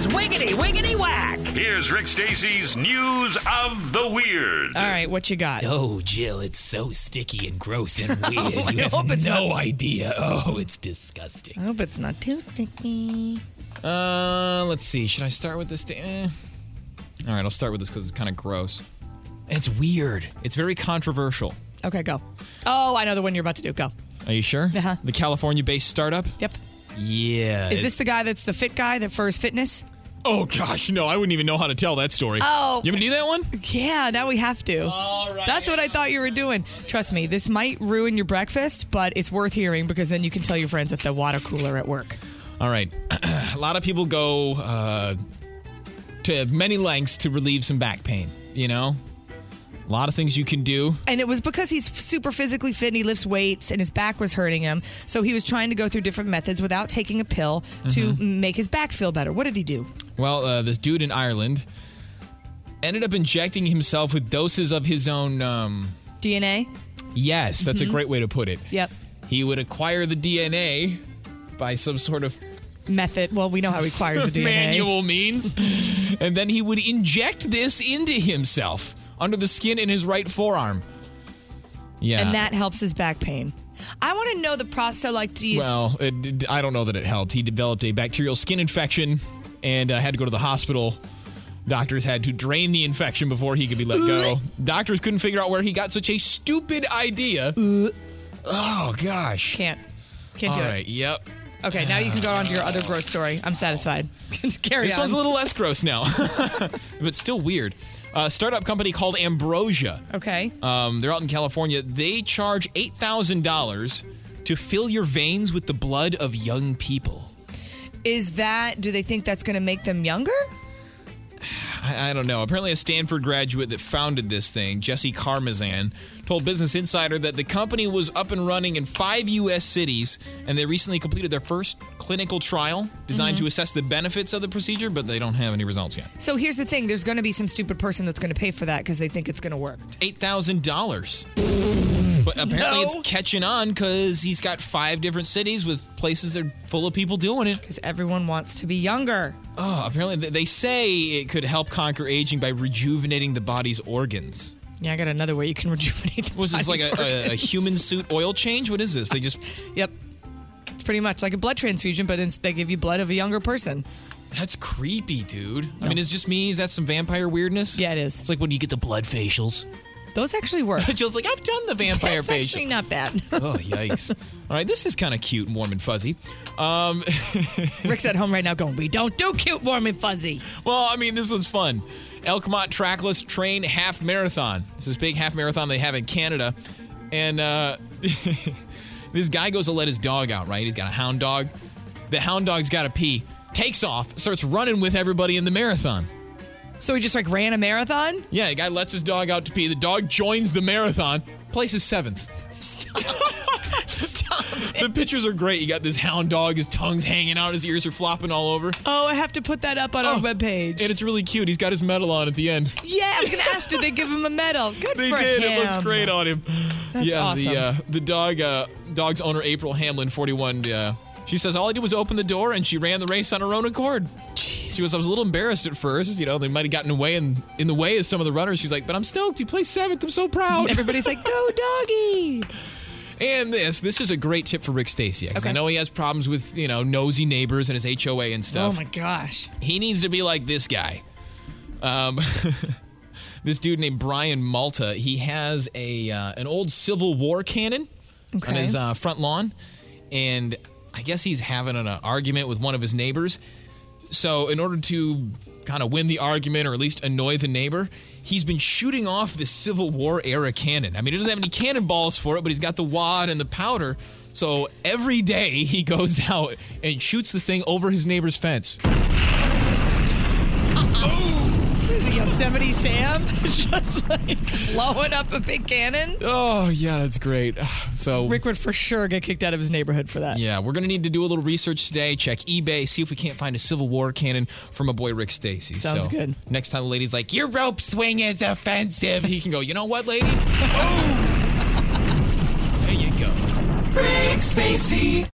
is Wiggity Wiggity Whack. Here's Rick Stacy's News of the Weird. All right, what you got? Oh, Jill, it's so sticky and gross and weird. I You hope have it's no not- idea. Oh, it's disgusting. I hope it's not too sticky. Let's see. Should I start with this? All right, I'll start with this because it's kind of gross. And it's weird. It's very controversial. Okay, go. Oh, I know the one you're about to do. Go. Are you sure? Uh-huh. The California-based startup? Yep. Yeah. Is this the guy that's the fit guy that for his fitness? Oh, gosh, no. I wouldn't even know how to tell that story. Oh. You want me to do that one? Yeah, now we have to. All right. That's what I thought you were doing. Trust me, this might ruin your breakfast, but it's worth hearing because then you can tell your friends at the water cooler at work. All right. A lot of people go to many lengths to relieve some back pain, you know? A lot of things you can do. And it was because he's super physically fit and he lifts weights and his back was hurting him. So he was trying to go through different methods without taking a pill to make his back feel better. What did he do? Well, this dude in Ireland ended up injecting himself with doses of his own... DNA? Yes, that's a great way to put it. Yep. He would acquire the DNA by some sort of Method. Well, we know how he acquires the DNA. manual means. And then he would inject this into himself under the skin in his right forearm. Yeah. And that helps his back pain. I want to know the process. So, like, do you... Well, I don't know that it helped. He developed a bacterial skin infection and had to go to the hospital. Doctors had to drain the infection before he could be let go. Doctors couldn't figure out where he got such a stupid idea. Oh, gosh. Can't do All it. right, yep. Okay, now you can go on to your other gross story. I'm satisfied. Carry This on. one's a little less gross now, but still weird. A startup company called Ambrosia. Okay. They're out in California. They charge $8,000 to fill your veins with the blood of young people. Do they think that's going to make them younger? I don't know. Apparently a Stanford graduate that founded this thing, Jesse Carmazan, told Business Insider that the company was up and running in 5 U.S. cities, and they recently completed their first clinical trial designed to assess the benefits of the procedure, but they don't have any results yet. So here's the thing. There's going to be some stupid person that's going to pay for that because they think it's going to work. $8,000. But apparently it's catching on because he's got 5 different cities with places that are full of people doing it. Because everyone wants to be younger. Oh, apparently they say it could help conquer aging by rejuvenating the body's organs. Yeah, I got another way you can rejuvenate the Was this like body's a organs. human suit oil change? What is this? They just... Yep. It's pretty much like a blood transfusion, but they give you blood of a younger person. That's creepy, dude. I mean, it's just me. Is that some vampire weirdness? Yeah, it is. It's like when you get the blood facials. Those actually work. Jill's like, I've done the vampire That's facial. actually not bad. Oh, yikes. All right, this is kind of cute and warm and fuzzy. Rick's at home right now going, we don't do cute, warm, and fuzzy. Well, I mean, this one's fun. Elkmont Trackless Train Half Marathon. It's this big half marathon they have in Canada. And this guy goes to let his dog out, right? He's got a hound dog. The hound dog's got to pee. Takes off, starts running with everybody in the marathon. So he just like ran a marathon? Yeah, the guy lets his dog out to pee. The dog joins the marathon. Places 7th. Stop it. The pictures are great. You got this hound dog. His tongue's hanging out. His ears are flopping all over. Oh, I have to put that up on our webpage. And it's really cute. He's got his medal on at the end. Yeah, I was going to ask, did they give him a medal? Good They for did. him. It looks great on him. That's awesome. The dog's owner, April Hamlin, 41, she says, all I did was open the door, and she ran the race on her own accord. Jeez. She goes, I was a little embarrassed at first. You know, they might have gotten in the way of some of the runners. She's like, but I'm stoked. He placed 7th. I'm so proud. Everybody's like, go doggy. And this is a great tip for Rick Stacy. Because Okay. I know he has problems with, nosy neighbors and his HOA and stuff. Oh, my gosh. He needs to be like this guy. This dude named Brian Malta, he has an old Civil War cannon on his front lawn. And I guess he's having an argument with one of his neighbors. So in order to kind of win the argument or at least annoy the neighbor, he's been shooting off this Civil War era cannon. I mean, he doesn't have any cannonballs for it, but he's got the wad and the powder. So every day he goes out and shoots this thing over his neighbor's fence. Is he Yosemite Sam? Just like blowing up a big cannon? Oh, yeah, that's great. So Rick would for sure get kicked out of his neighborhood for that. yeah, we're going to need to do a little research today, check eBay, see if we can't find a Civil War cannon for my boy Rick Stacy. Sounds good. Next time the lady's like, your rope swing is offensive, he can go, you know what, lady? Oh! There you go. Rick Stacy.